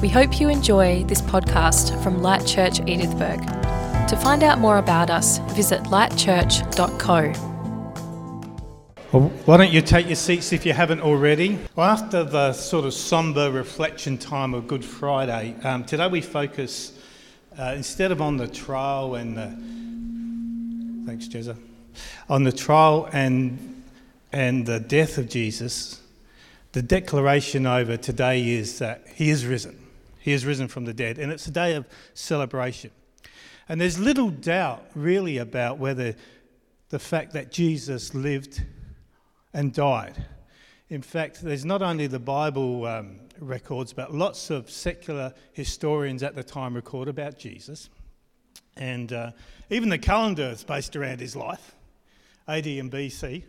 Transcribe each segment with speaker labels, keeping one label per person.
Speaker 1: We hope you enjoy this podcast from Light Church Edithburgh. To find out more about us, visit lightchurch.co.
Speaker 2: Well, why don't you take your seats if you haven't already? Well, after the sort of sombre reflection time of Good Friday, today we focus, instead of on the trial and the... Thanks, Jezza. On the trial and the death of Jesus, the declaration over today is that he is risen. He is risen from the dead, and it's a day of celebration. And there's little doubt really about whether the fact that Jesus lived and died. In fact, there's not only the Bible records, but lots of secular historians at the time record about Jesus. And even the calendar is based around his life, AD and BC.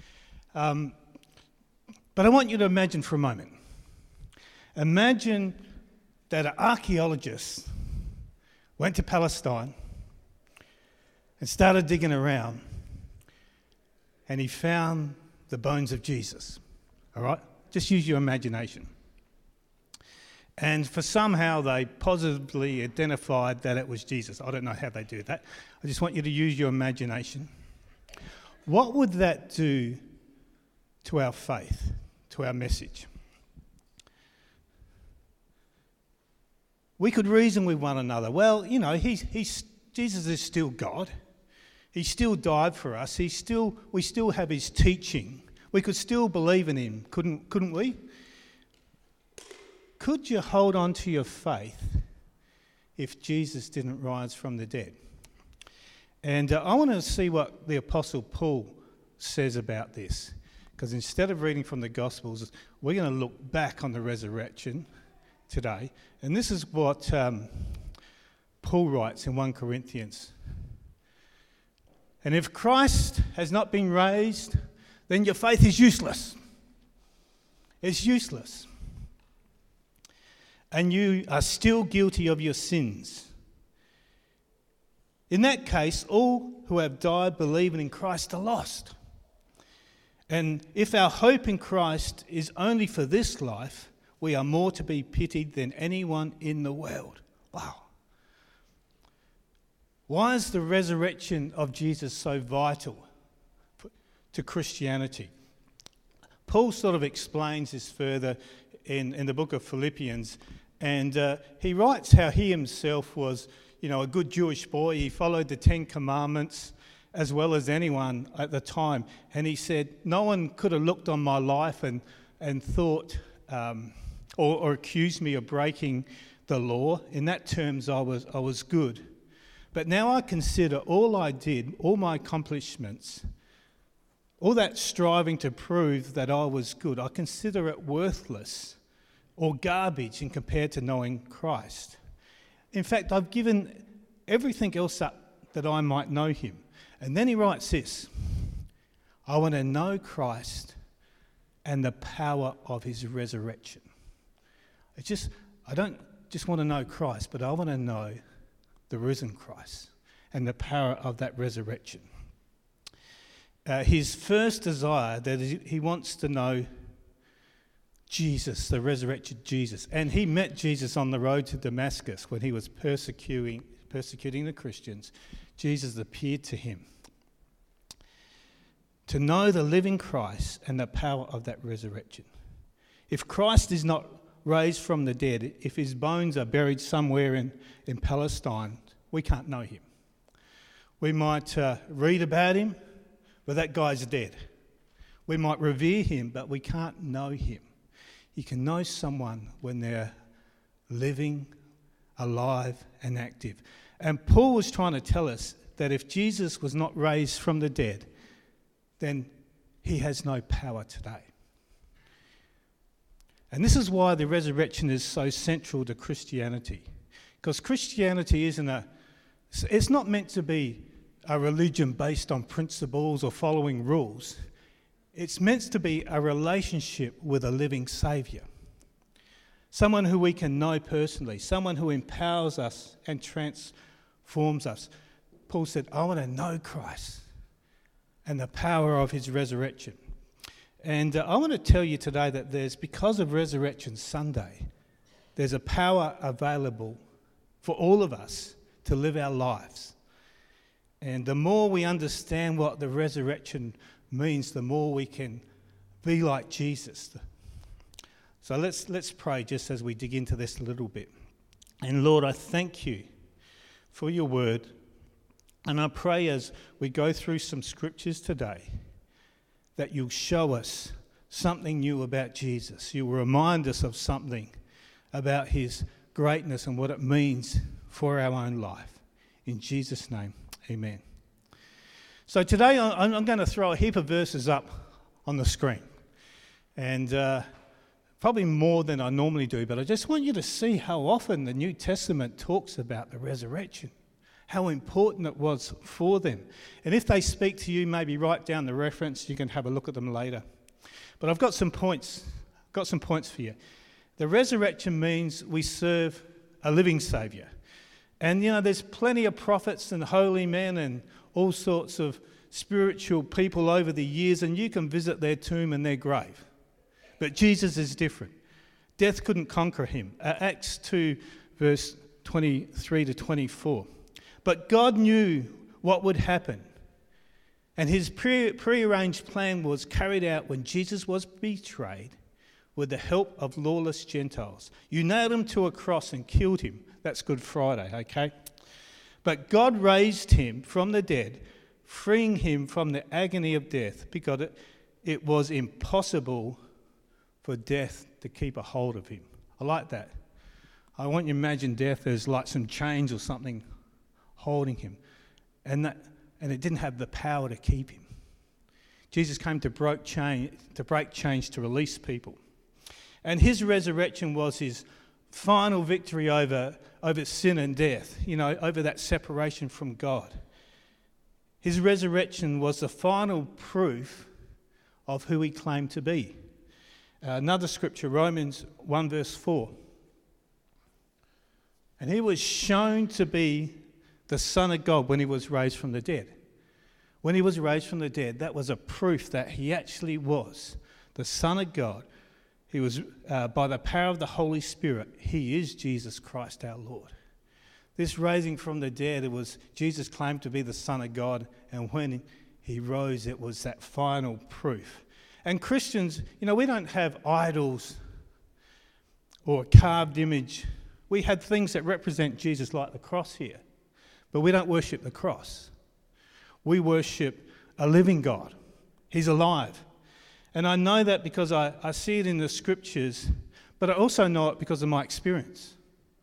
Speaker 2: But I want you to imagine for a moment. Imagine that an archaeologist went to Palestine and started digging around, and he found the bones of Jesus. All right? Just use your imagination. And for somehow they positively identified that it was Jesus. I don't know how they do that. I just want you to use your imagination. What would that do to our faith, to our message? We could reason with one another. Well, you know, Jesus is still God. He still died for us. We still have his teaching. We could still believe in him, couldn't we? Could you hold on to your faith if Jesus didn't rise from the dead? And I want to see what the Apostle Paul says about this, because instead of reading from the Gospels, we're going to look back on the resurrection today. And this is what Paul writes in 1 Corinthians. And if Christ has not been raised, then your faith is useless. It's useless. And you are still guilty of your sins. In that case, all who have died believing in Christ are lost. And if our hope in Christ is only for this life, we are more to be pitied than anyone in the world. Wow. Why is the resurrection of Jesus so vital to Christianity? Paul sort of explains this further in the book of Philippians, and he writes how he himself was, you know, a good Jewish boy. He followed the 10 Commandments as well as anyone at the time, and he said, no one could have looked on my life and thought or accused me of breaking the law. In that terms, I was good. But now I consider all I did, all my accomplishments, all that striving to prove that I was good, I consider it worthless or garbage in compared to knowing Christ. In fact, I've given everything else up that I might know him. And then he writes this: I want to know Christ and the power of his resurrection. I don't just want to know Christ, but I want to know the risen Christ and the power of that resurrection. His first desire, that he wants to know Jesus, the resurrected Jesus. And he met Jesus on the road to Damascus when he was persecuting the Christians. Jesus appeared to him. To know the living Christ and the power of that resurrection. If Christ is not raised from the dead, if his bones are buried somewhere in Palestine, we can't know him. We might read about him, but that guy's dead. We might revere him, but we can't know him. You can know someone when they're living, alive, and active. And Paul was trying to tell us that if Jesus was not raised from the dead, then he has no power today. And this is why the resurrection is so central to Christianity. Because Christianity it's not meant to be a religion based on principles or following rules. It's meant to be a relationship with a living Saviour. Someone who we can know personally, someone who empowers us and transforms us. Paul said, I want to know Christ and the power of his resurrection. And I want to tell you today that because of Resurrection Sunday, there's a power available for all of us to live our lives. And the more we understand what the resurrection means, the more we can be like Jesus. So let's pray just as we dig into this a little bit. And Lord, I thank you for your word. And I pray as we go through some scriptures today that you'll show us something new about Jesus. You'll remind us of something about his greatness and what it means for our own life. In Jesus' name, amen. So today I'm going to throw a heap of verses up on the screen. And probably more than I normally do, but I just want you to see how often the New Testament talks about the resurrection, how important it was for them. And if they speak to you, maybe write down the reference. You can have a look at them later. But I've got some points. For you. The resurrection means we serve a living Saviour. And, there's plenty of prophets and holy men and all sorts of spiritual people over the years, and you can visit their tomb and their grave. But Jesus is different. Death couldn't conquer him. Acts 2, verse 23 to 24. But God knew what would happen. And his prearranged plan was carried out when Jesus was betrayed with the help of lawless Gentiles. You nailed him to a cross and killed him. That's Good Friday, okay? But God raised him from the dead, freeing him from the agony of death, because it was impossible for death to keep a hold of him. I like that. I want you to imagine death as like some chains or something holding him. And it didn't have the power to keep him. Jesus came to break chains to release people. And his resurrection was his final victory over sin and death, over that separation from God. His resurrection was the final proof of who he claimed to be. Another scripture, Romans 1 verse 4. And he was shown to be the Son of God when he was raised from the dead. When he was raised from the dead, that was a proof that he actually was the Son of God. He was, by the power of the Holy Spirit, he is Jesus Christ our Lord. This raising from the dead, it was Jesus claimed to be the Son of God, and when he rose, it was that final proof. And Christians, we don't have idols or a carved image. We have things that represent Jesus, like the cross here, but we don't worship the cross. We worship a living God. He's alive. And I know that because I see it in the scriptures, but I also know it because of my experience.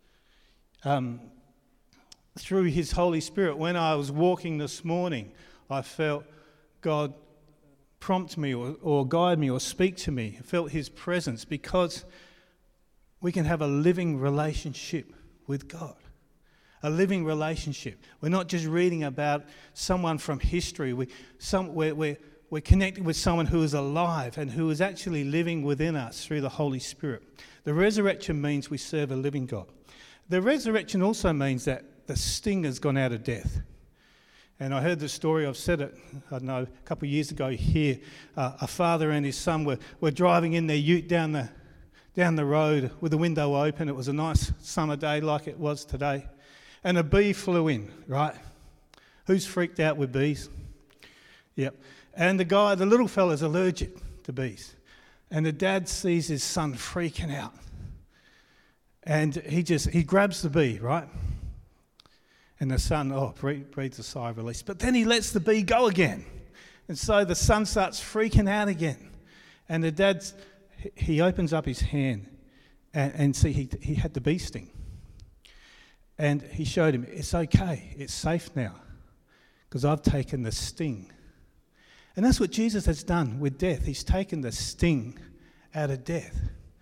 Speaker 2: Through his Holy Spirit, when I was walking this morning, I felt God prompt me or guide me or speak to me. I felt his presence, because we can have a living relationship with God. A living relationship. We're not just reading about someone from history. We're connected with someone who is alive and who is actually living within us through the Holy Spirit. The resurrection means we serve a living God. The resurrection also means that the sting has gone out of death. And I heard the story, I've said it, I don't know, a couple of years ago here. A father and his son were driving in their ute down the road with the window open. It was a nice summer day like it was today. And a bee flew in, right? Who's freaked out with bees? Yep. And the little fella's allergic to bees. And the dad sees his son freaking out. And he grabs the bee, right? And the son, breathes a sigh of release. But then he lets the bee go again. And so the son starts freaking out again. And the dad, he opens up his hand and see he had the bee sting. And he showed him, it's okay, it's safe now, because I've taken the sting. And that's what Jesus has done with death. He's taken the sting out of death.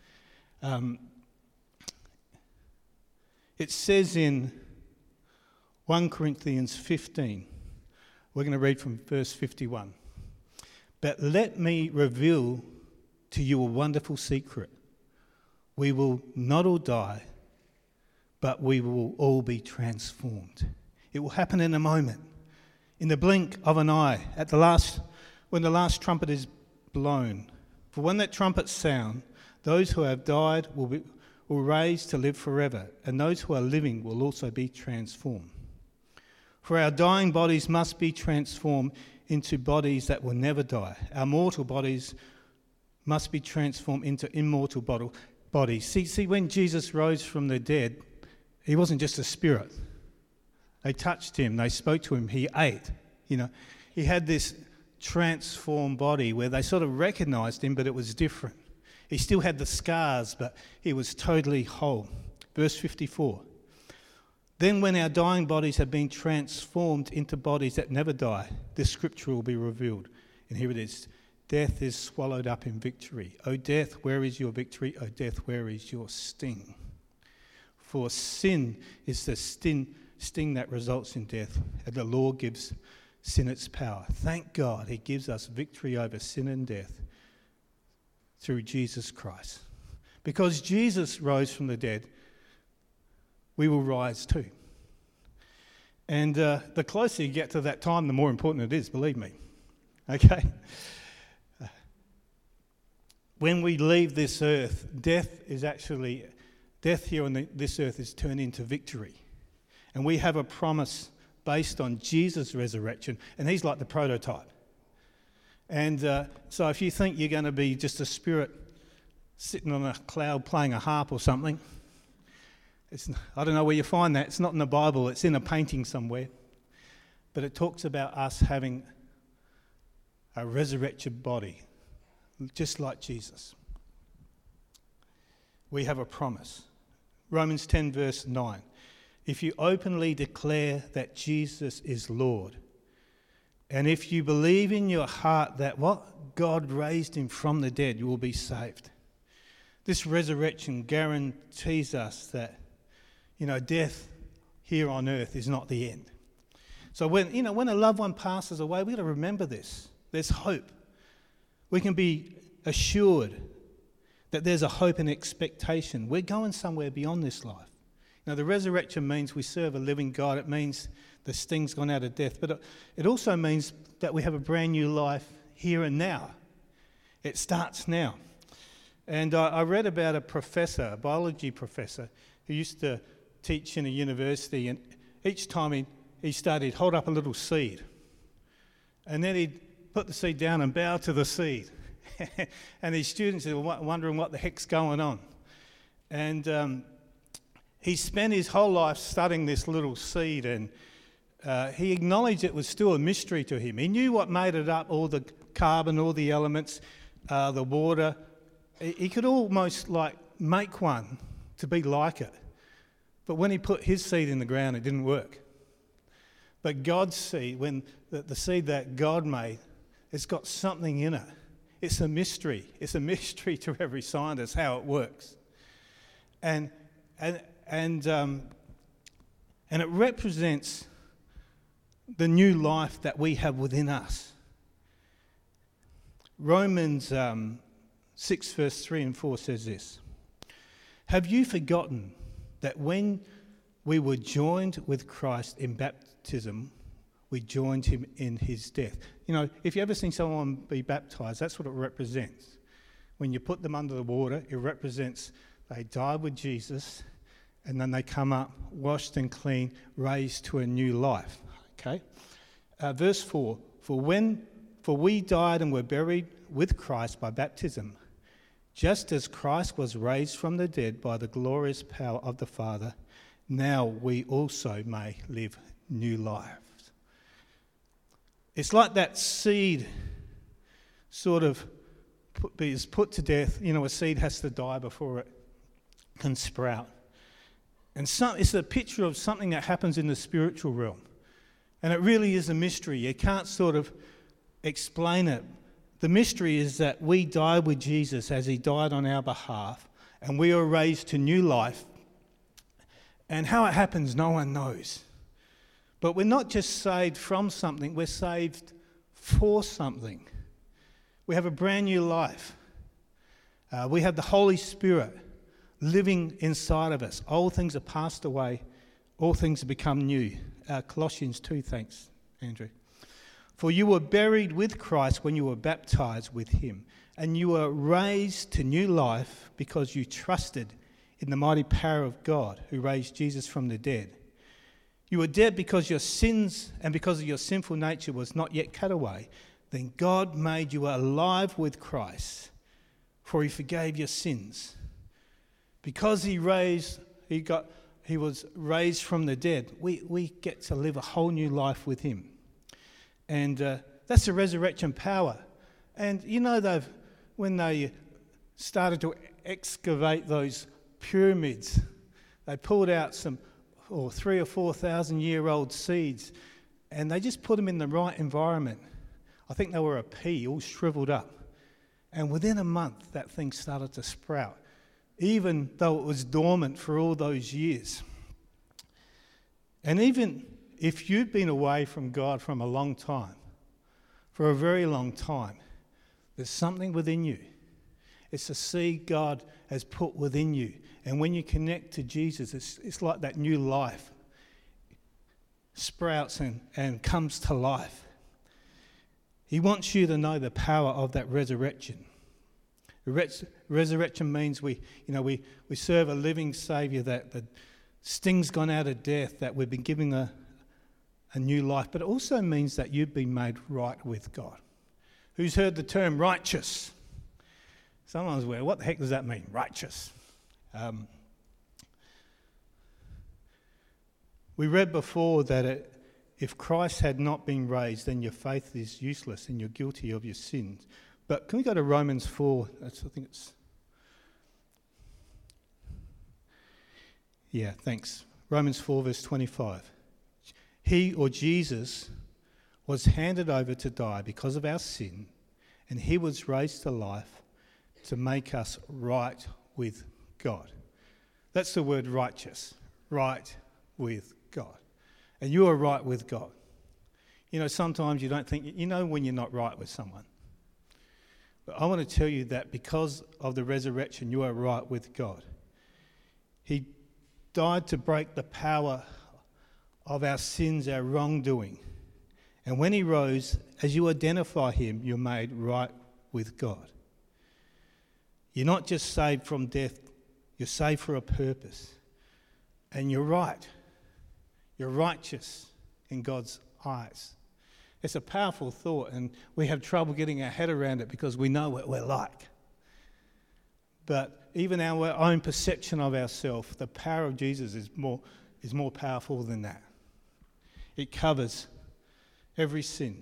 Speaker 2: It says in 1 Corinthians 15, we're going to read from verse 51. But let me reveal to you a wonderful secret. We will not all die, but we will all be transformed. It will happen in a moment, in the blink of an eye, when the last trumpet is blown. For when that trumpet sound, those who have died will rise to live forever, and those who are living will also be transformed. For our dying bodies must be transformed into bodies that will never die. Our mortal bodies must be transformed into immortal bodies. See, when Jesus rose from the dead, he wasn't just a spirit. They touched him, they spoke to him, he ate. He had this transformed body where they sort of recognised him, but it was different. He still had the scars, but he was totally whole. Verse 54. Then when our dying bodies have been transformed into bodies that never die, this scripture will be revealed. And here it is. Death is swallowed up in victory. O death, where is your victory? O death, where is your sting? For sin is the sting that results in death, and the law gives sin its power. Thank God he gives us victory over sin and death through Jesus Christ. Because Jesus rose from the dead, we will rise too. And the closer you get to that time, the more important it is, believe me. Okay? When we leave this earth, death here on this earth is turned into victory. And we have a promise based on Jesus' resurrection, and he's like the prototype. And so if you think you're going to be just a spirit sitting on a cloud playing a harp or something, I don't know where you find that. It's not in the Bible. It's in a painting somewhere. But it talks about us having a resurrected body, just like Jesus. We have a promise. Romans 10 verse 9. If you openly declare that Jesus is Lord, and if you believe in your heart that God raised him from the dead, you will be saved. This resurrection guarantees us that, death here on earth is not the end. So when a loved one passes away, we've got to remember this. There's hope. We can be assured that there's a hope and expectation. We're going somewhere beyond this life. The resurrection means we serve a living God. It means the sting's gone out of death. But it also means that we have a brand new life here and now. It starts now. And I read about a biology professor, who used to teach in a university, and each time he started, he'd hold up a little seed. And then he'd put the seed down and bow to the seed. And his students were wondering what the heck's going on. And he spent his whole life studying this little seed, and he acknowledged it was still a mystery to him. He knew what made it up, all the carbon, all the elements, the water. He could almost make one to be like it. But when he put his seed in the ground, it didn't work. But God's seed, when the seed that God made, it's got something in it. It's a mystery. It's a mystery to every scientist how it works. And it represents the new life that we have within us. Romans 6 verse 3 and 4 says this. Have you forgotten that when we were joined with Christ in baptism, we joined him in his death? If you ever seen someone be baptised, that's what it represents. When you put them under the water, it represents they died with Jesus, and then they come up, washed and clean, raised to a new life. Okay? Verse 4, For we died and were buried with Christ by baptism, just as Christ was raised from the dead by the glorious power of the Father, now we also may live new lives. It's like that seed sort of is put to death. A seed has to die before it can sprout. And it's a picture of something that happens in the spiritual realm. And it really is a mystery. You can't sort of explain it. The mystery is that we died with Jesus as he died on our behalf, and we are raised to new life. And how it happens, no one knows. But we're not just saved from something, we're saved for something. We have a brand new life. We have the Holy Spirit living inside of us. Old things are passed away, all things have become new. Colossians 2, thanks, Andrew. For you were buried with Christ when you were baptized with him, and you were raised to new life because you trusted in the mighty power of God who raised Jesus from the dead. You were dead because your sins and because of your sinful nature was not yet cut away. Then God made you alive with Christ, for he forgave your sins. Because he was raised from the dead, we get to live a whole new life with him. And that's the resurrection power. And you know, when they started to excavate those pyramids, they pulled out some 3,000 or 4,000 year old seeds, and they just put them in the right environment. I think they were a pea, all shriveled up. And within a month, that thing started to sprout, even though it was dormant for all those years. And even if you've been away from God from a long time, for a very long time, there's something within you. It's a seed God has put within you. And when you connect to Jesus, it's like that new life sprouts and comes to life. He wants you to know the power of that resurrection. Resurrection means we serve a living Saviour, that the sting's gone out of death, that we've been given a new life. But it also means that you've been made right with God. Who's heard the term righteous? Someone's well, what the heck does that mean, righteous? We read before that if Christ had not been raised, then your faith is useless and you're guilty of your sins. But can we go to Romans 4? Thanks. Romans 4 verse 25. He, or Jesus, was handed over to die because of our sin, and he was raised to life to make us right with God. That's the word righteous, right with God. And you are right with God. You know, sometimes you don't think, you know when you're not right with someone. But I want to tell you that because of the resurrection, you are right with God. He died to break the power of our sins, our wrongdoing. And when he rose, as you identify him, you're made right with God. You're not just saved from death, you're saved for a purpose. And you're right. You're righteous in God's eyes. It's a powerful thought, and we have trouble getting our head around it because we know what we're like. But even our own perception of ourselves, the power of Jesus is more powerful than that. It covers every sin.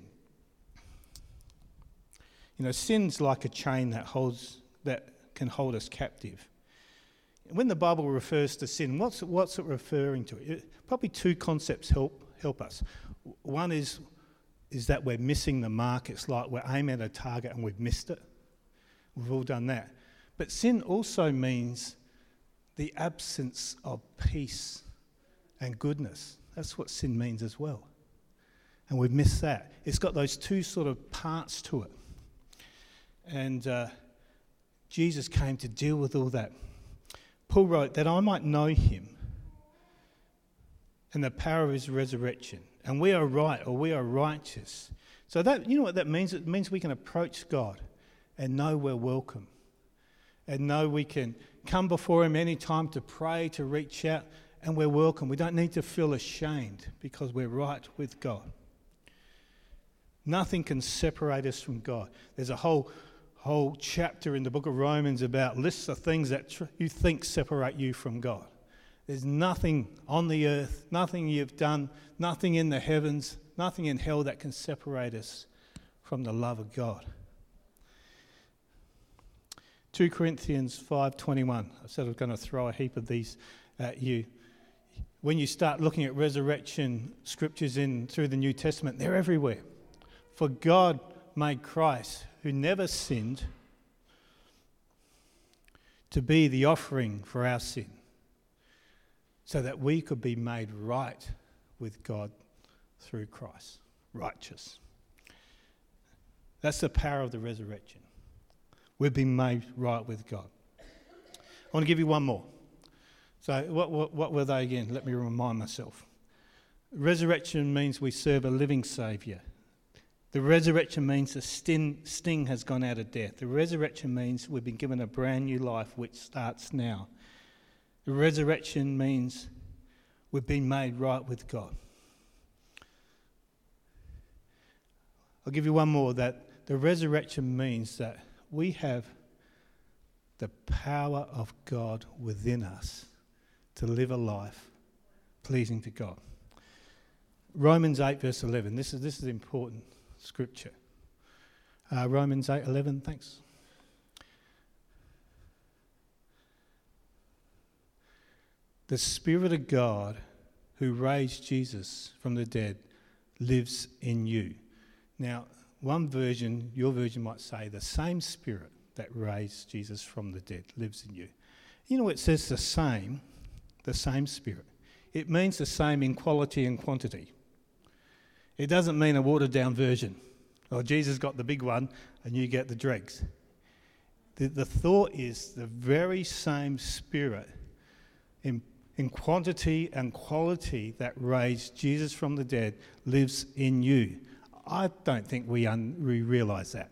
Speaker 2: You know, sin's like a chain that can hold us captive. When the Bible refers to sin, what's it referring to? Probably two concepts help us. One is that we're missing the mark. It's like we're aiming at a target and we've missed it. We've all done that. But sin also means the absence of peace and goodness. That's what sin means as well. And we've missed that. It's got those two sort of parts to it. And Jesus came to deal with all that. Paul wrote, that I might know him and the power of his resurrection. And we are right, or we are righteous. So that, you know what that means? It means we can approach God and know we're welcome. And know we can come before him any time to pray, to reach out, and we're welcome. We don't need to feel ashamed because we're right with God. Nothing can separate us from God. There's a whole chapter in the book of Romans about lists of things that you think separate you from God. There's nothing on the earth, nothing you've done, nothing in the heavens, nothing in hell that can separate us from the love of God. 2 Corinthians 5:21. I said I was going to throw a heap of these at you. When you start looking at resurrection scriptures through the New Testament, they're everywhere. For God made Christ, who never sinned, to be the offering for our sin, so that we could be made right with God through Christ, righteous. That's the power of the resurrection. We've been made right with God. I want to give you one more. So what were they again? Let me remind myself. Resurrection means we serve a living Saviour. The resurrection means the sting has gone out of death. The resurrection means we've been given a brand new life which starts now. The resurrection means we've been made right with God. I'll give you one more, that the resurrection means that we have the power of God within us to live a life pleasing to God. Romans 8 verse 11. This is important scripture. Romans 8:11. Thanks. The Spirit of God who raised Jesus from the dead lives in you. Now, one version, your version might say, the same Spirit that raised Jesus from the dead lives in you. You know, it says the same Spirit. It means the same in quality and quantity. It doesn't mean a watered-down version. Oh, Jesus got the big one and you get the dregs. The thought is the very same Spirit in quantity and quality that raised Jesus from the dead lives in you. I don't think we realise that.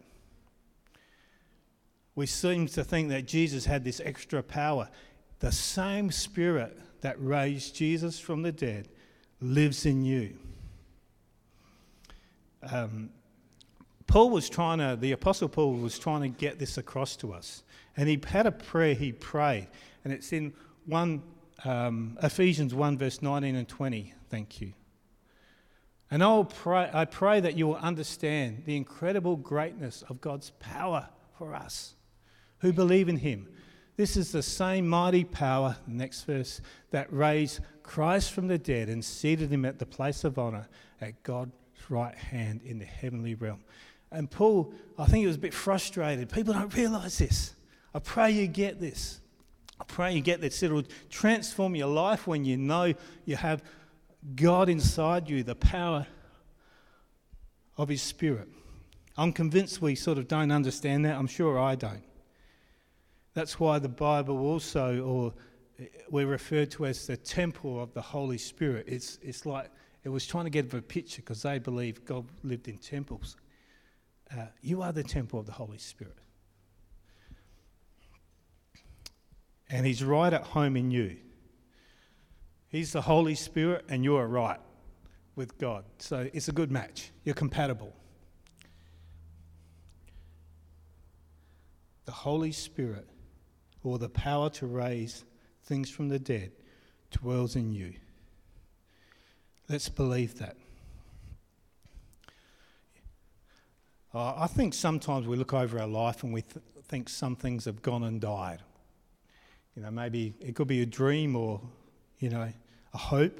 Speaker 2: We seem to think that Jesus had this extra power. The same Spirit that raised Jesus from the dead lives in you. The Apostle Paul was trying to get this across to us. And he had a prayer he prayed. And it's in Ephesians 1 verse 19 and 20. Thank you. And I pray that you will understand the incredible greatness of God's power for us who believe in him. This is the same mighty power, next verse, that raised Christ from the dead and seated him at the place of honour at God's right hand in the heavenly realm. And Paul, I think he was a bit frustrated. People don't realise this. I pray you get this. I pray you get this. It'll transform your life when you know you have God inside you, the power of his Spirit. I'm convinced we sort of don't understand that. I'm sure I don't. That's why the Bible also, or we're referred to as the temple of the Holy Spirit. It's like it was trying to get a picture because they believe God lived in temples. You are the temple of the Holy Spirit. And he's right at home in you. He's the Holy Spirit and you are right with God. So it's a good match. You're compatible. The Holy Spirit, or the power to raise things from the dead, dwells in you. Let's believe that. I think sometimes we look over our life and we think some things have gone and died. You know, maybe it could be a dream or, you know, a hope.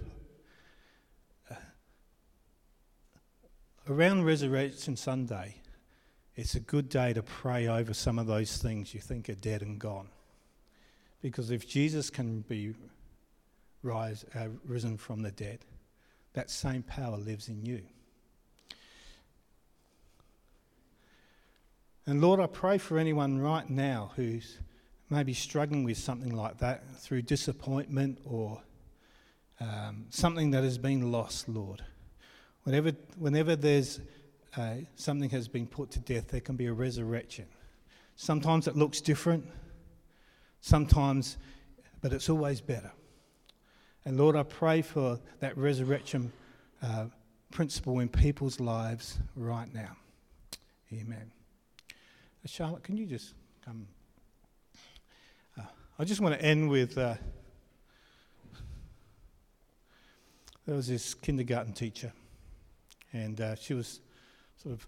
Speaker 2: Around Resurrection Sunday, it's a good day to pray over some of those things you think are dead and gone. Because if Jesus can be risen from the dead, that same power lives in you. And Lord, I pray for anyone right now who's maybe struggling with something like that through disappointment or something that has been lost, Lord. Whenever there's something has been put to death, there can be a resurrection. Sometimes it looks different, sometimes, but it's always better. And Lord, I pray for that resurrection principle in people's lives right now. Amen. Charlotte, can you just come? I just want to end with, there was this kindergarten teacher, and she was sort of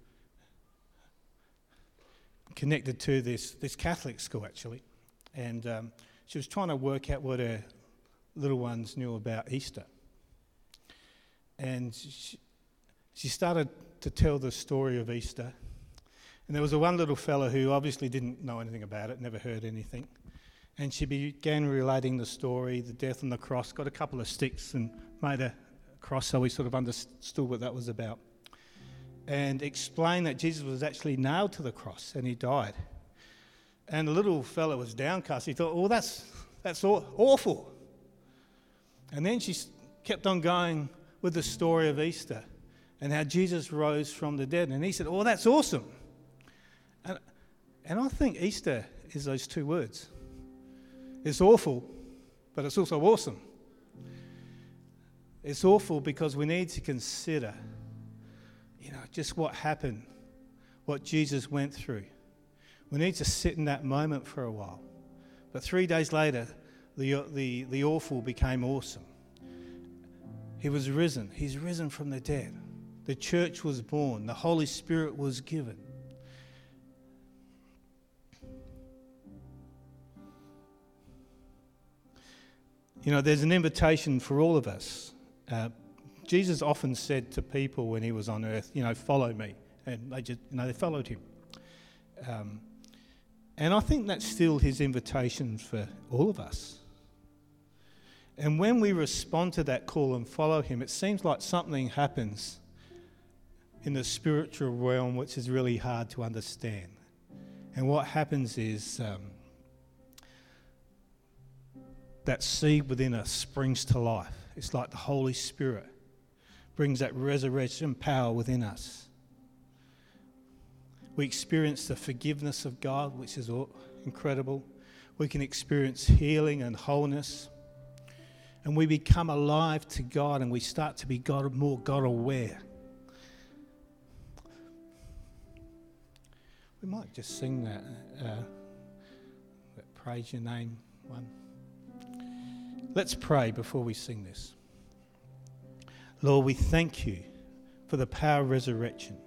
Speaker 2: connected to this Catholic school, actually, and she was trying to work out what her little ones knew about Easter. And she started to tell the story of Easter. And there was one little fella who obviously didn't know anything about it, never heard anything. And she began relating the story, the death on the cross, got a couple of sticks and made a cross so we sort of understood what that was about. And explained that Jesus was actually nailed to the cross and he died. And the little fella was downcast. He thought, oh, that's awful. And then she kept on going with the story of Easter and how Jesus rose from the dead. And he said, oh, that's awesome. And I think Easter is those two words. It's awful, but it's also awesome. It's awful because we need to consider, just what happened, what Jesus went through. We need to sit in that moment for a while. But 3 days later, the awful became awesome. He was risen. He's risen from the dead. The church was born. The Holy Spirit was given. There's an invitation for all of us. Jesus often said to people when he was on earth, follow me. And they followed him. And I think that's still his invitation for all of us. And when we respond to that call and follow him, it seems like something happens in the spiritual realm which is really hard to understand. And what happens is that seed within us springs to life. It's like the Holy Spirit brings that resurrection power within us. We experience the forgiveness of God, which is incredible. We can experience healing and wholeness. And we become alive to God, and we start to be more God aware. We might just sing that praise your name one. Let's pray before we sing this. Lord, we thank you for the power of resurrection.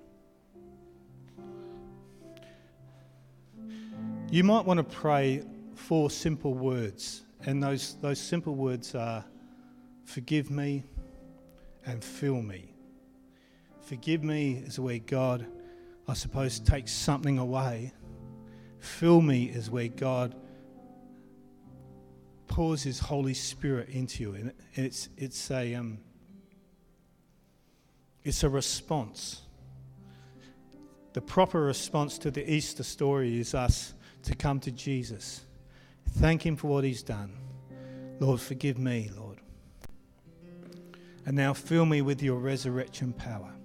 Speaker 2: You might want to pray 4 simple words, and those simple words are forgive me and fill me. Forgive me is where God, I suppose, takes something away. Fill me is where God pours his Holy Spirit into you, and it's a response. The proper response to the Easter story is us to come to Jesus. Thank him for what he's done. Lord, forgive me, Lord. And now fill me with your resurrection power.